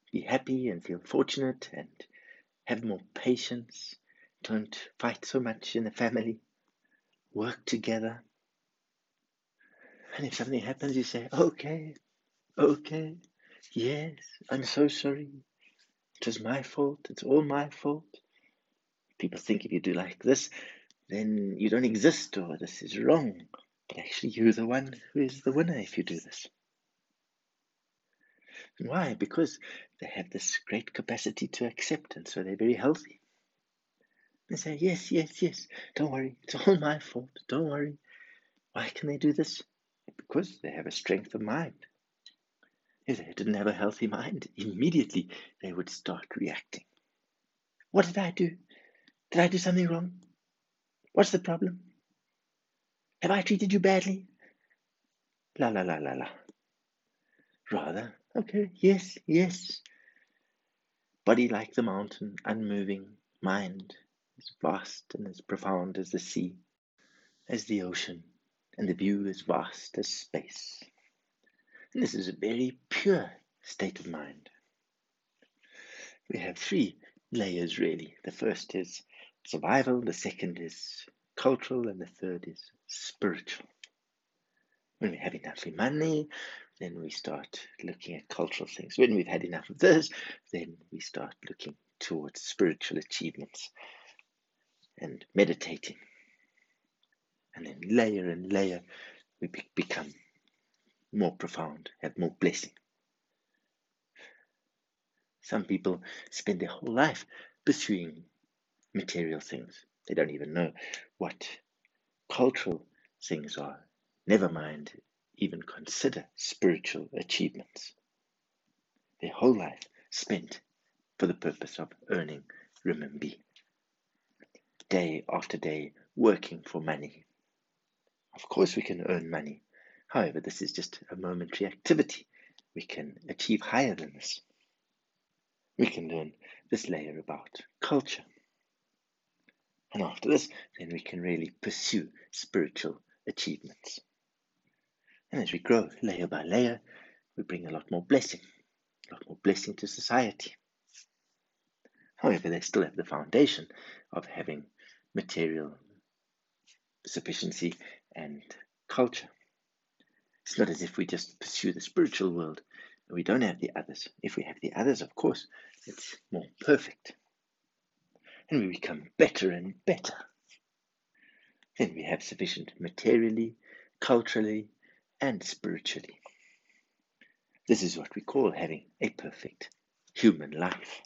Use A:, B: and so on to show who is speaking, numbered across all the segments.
A: Be happy and feel fortunate and have more patience. Don't fight so much in the family. Work together. And if something happens, you say, okay, okay, yes, I'm so sorry. It was my fault. It's all my fault. People think if you do like this, then you don't exist or this is wrong. But actually, you're the one who is the winner if you do this. And why? Because they have this great capacity to accept, and so they're very healthy. They say, yes, yes, yes, don't worry. It's all my fault. Don't worry. Why can they do this? Because they have a strength of mind. If they didn't have a healthy mind, immediately they would start reacting. What did I do? Did I do something wrong? What's the problem? Have I treated you badly? La la la la la. Rather, okay, yes, yes. Body like the mountain, unmoving. Mind as vast and as profound as the sea, as the ocean, and the view as vast as space. And this is a very pure state of mind. We have three layers really. The first is survival, the second is cultural, and the third is spiritual. When we have enough money, then we start looking at cultural things. When we've had enough of this, then we start looking towards spiritual achievements and meditating. And then layer and layer, we become more profound, have more blessing. Some people spend their whole life pursuing material things. They don't even know what cultural things are. Never mind even consider spiritual achievements. Their whole life spent for the purpose of earning renminbi. Day after day working for money. Of course we can earn money. However, this is just a momentary activity. We can achieve higher than this. We can learn this layer about culture. And after this, then we can really pursue spiritual achievements. And as we grow layer by layer, we bring a lot more blessing to society. However, they still have the foundation of having material sufficiency and culture. It's not as if we just pursue the spiritual world and we don't have the others. If we have the others, of course, it's more perfect. And we become better and better. Then we have sufficient materially, culturally, and spiritually. This is what we call having a perfect human life.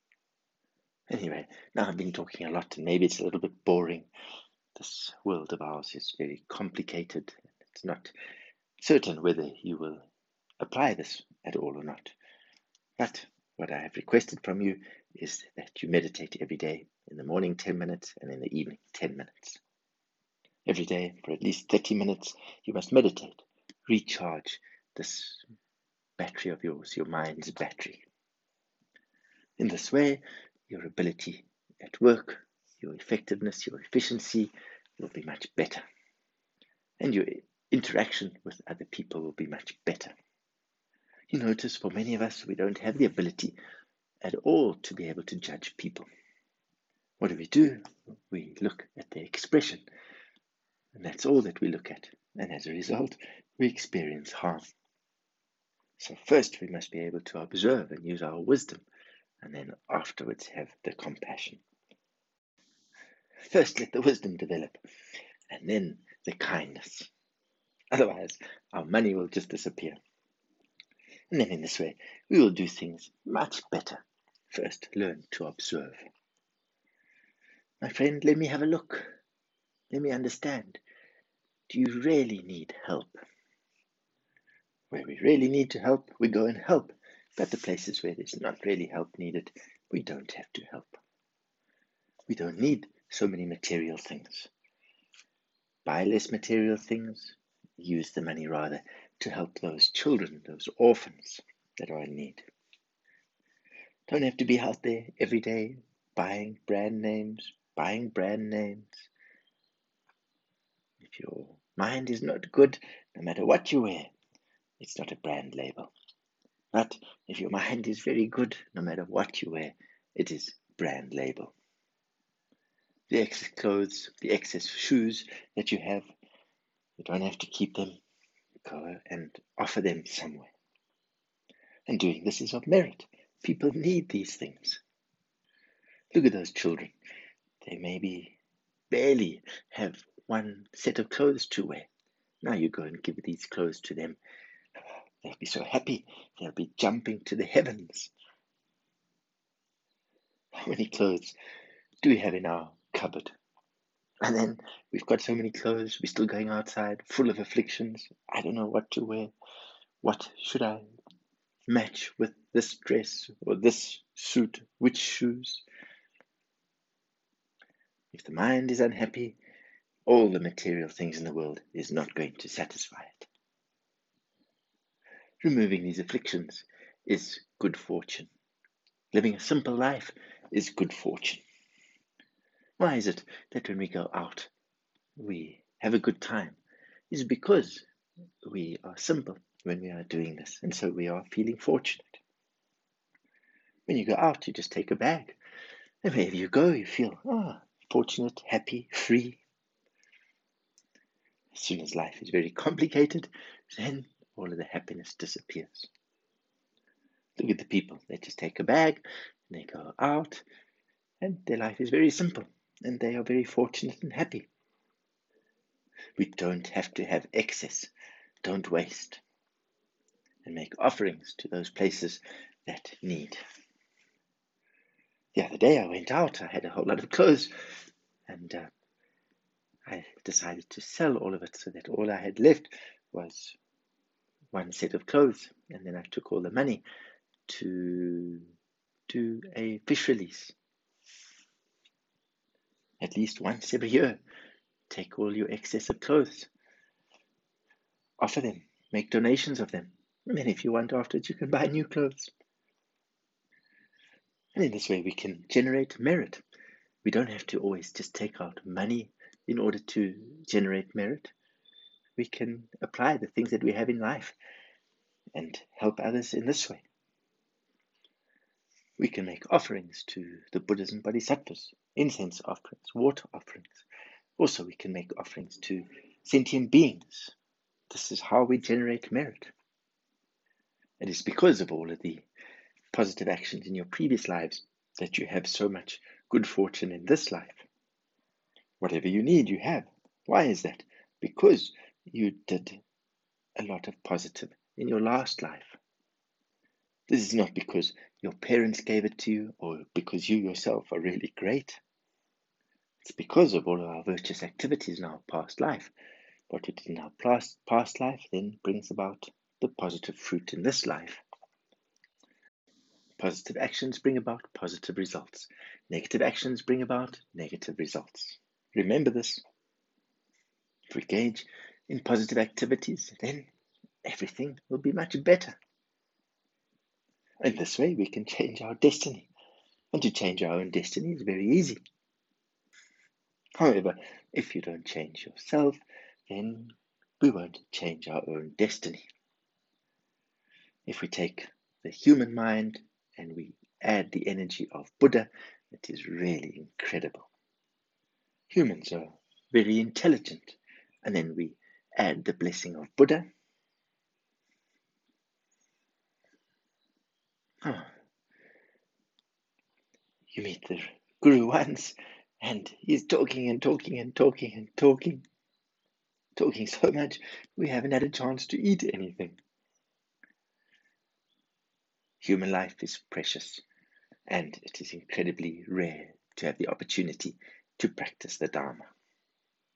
A: Anyway, now I've been talking a lot and maybe it's a little bit boring. This world of ours is very complicated. It's not certain whether you will apply this at all or not. But what I have requested from you is that you meditate every day, in the morning 10 minutes and in the evening 10 minutes. Every day for at least 30 minutes you must meditate, recharge this battery of yours, your mind's battery. In this way, your ability at work, your effectiveness, your efficiency will be much better. And your interaction with other people will be much better. You notice for many of us, we don't have the ability at all to be able to judge people. What do? We look at their expression, and that's all that we look at. And as a result, we experience harm. So first we must be able to observe and use our wisdom, and then afterwards have the compassion. First let the wisdom develop, and then the kindness. Otherwise, our money will just disappear. And then in this way, we will do things much better. First, learn to observe. My friend, let me have a look. Let me understand. Do you really need help? Where we really need to help, we go and help. But the places where there's not really help needed, we don't have to help. We don't need so many material things. Buy less material things, use the money rather to help those children, those orphans that are in need. Don't have to be out there every day buying brand names. If your mind is not good, no matter what you wear, it's not a brand label. But if your mind is very good, no matter what you wear, it is brand label. The excess clothes, the excess shoes that you have, you don't have to keep them. Go and offer them somewhere. And doing this is of merit. People need these things. Look at those children. They maybe barely have one set of clothes to wear. Now you go and give these clothes to them. They'll be so happy. They'll be jumping to the heavens. How many clothes do we have in our cupboard? And then we've got so many clothes. We're still going outside, full of afflictions. I don't know what to wear. What should I match with this dress or this suit? Which shoes? If the mind is unhappy, all the material things in the world is not going to satisfy it. Removing these afflictions is good fortune. Living a simple life is good fortune. Why is it that when we go out, we have a good time? It's because we are simple when we are doing this, and so we are feeling fortunate. When you go out, you just take a bag, and wherever you go, you feel fortunate, happy, free. As soon as life is very complicated, then all of the happiness disappears. Look at the people. They just take a bag, and they go out, and their life is very simple, and they are very fortunate and happy. We don't have to have excess. Don't waste. And make offerings to those places that need. The other day I went out, I had a whole lot of clothes, and I decided to sell all of it so that all I had left was one set of clothes. And then I took all the money to do a fish release. At least once every year, take all your excess of clothes, offer them, make donations of them. And then if you want afterwards, you can buy new clothes. And in this way, we can generate merit. We don't have to always just take out money in order to generate merit. We can apply the things that we have in life and help others in this way. We can make offerings to the Buddhas and Bodhisattvas, incense offerings, water offerings. Also, we can make offerings to sentient beings. This is how we generate merit. It is because of all of the positive actions in your previous lives that you have so much good fortune in this life. Whatever you need, you have. Why is that? Because you did a lot of positive in your last life. This is not because your parents gave it to you or because you yourself are really great. It's because of all of our virtuous activities in our past life. What we did in our past life then brings about the positive fruit in this life. Positive actions bring about positive results. Negative actions bring about negative results. Remember this. If we engage in positive activities, then everything will be much better. And this way we can change our destiny. And to change our own destiny is very easy. However, if you don't change yourself, then we won't change our own destiny. If we take the human mind and we add the energy of Buddha, it is really incredible. Humans are very intelligent, and then we add the blessing of Buddha. You meet the Guru once, and he's talking and talking and talking and talking so much we haven't had a chance to eat anything. Human life is precious, and it is incredibly rare to have the opportunity to practice the Dharma.